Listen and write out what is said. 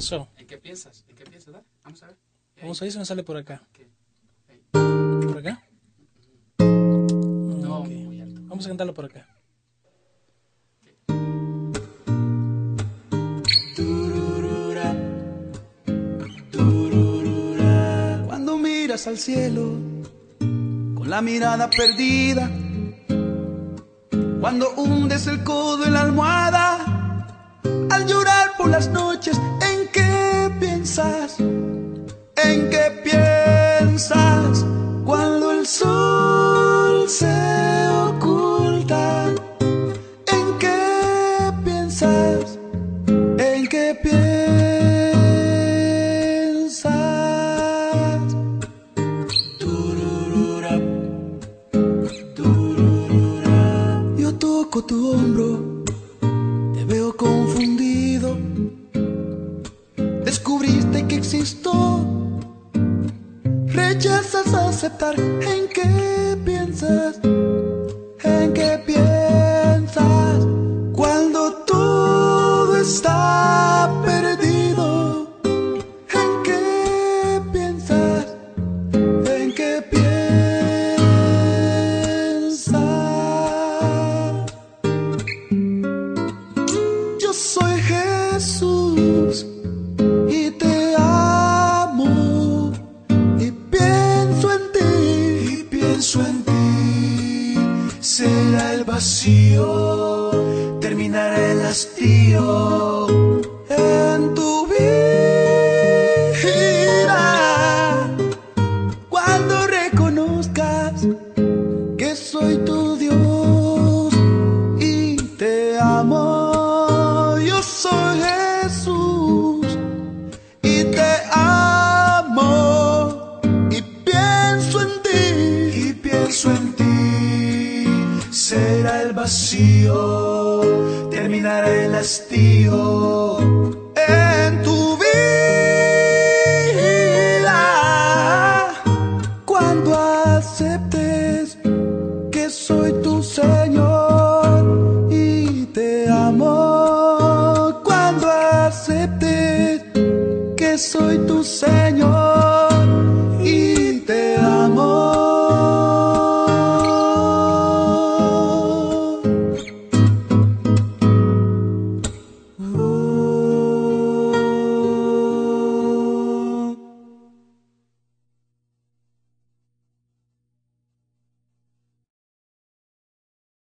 pasó? ¿En qué piensas? ¿En qué piensas? Dale, vamos a ver. Vamos a ver si me sale por acá. Okay. Ahí. ¿Por acá? No, Ok. muy alto. Vamos a cantarlo por acá. Tururura, tururura. Cuando miras al cielo con la mirada perdida, cuando hundes el codo en la almohada, al llorar por las noches, ¿en qué piensas? ¿En qué piensas? Cuando el sol se oculta, ¿en qué piensas? ¿En qué piensas? Tururura, tururura. Yo toco tu hombro, te veo confundido. Descubriste que existo, rechazas aceptar. ¿En qué piensas? ¿En qué piensas? Cuando todo está perdido, ¿en qué piensas? ¿En qué piensas? Yo soy Jesús y te amo y pienso en ti, será el vacío, terminará el hastío en tu vida. Cuando reconozcas que soy tu Dios y te amo, yo soy Jesús y te amo y pienso en ti, será el vacío, terminará el hastío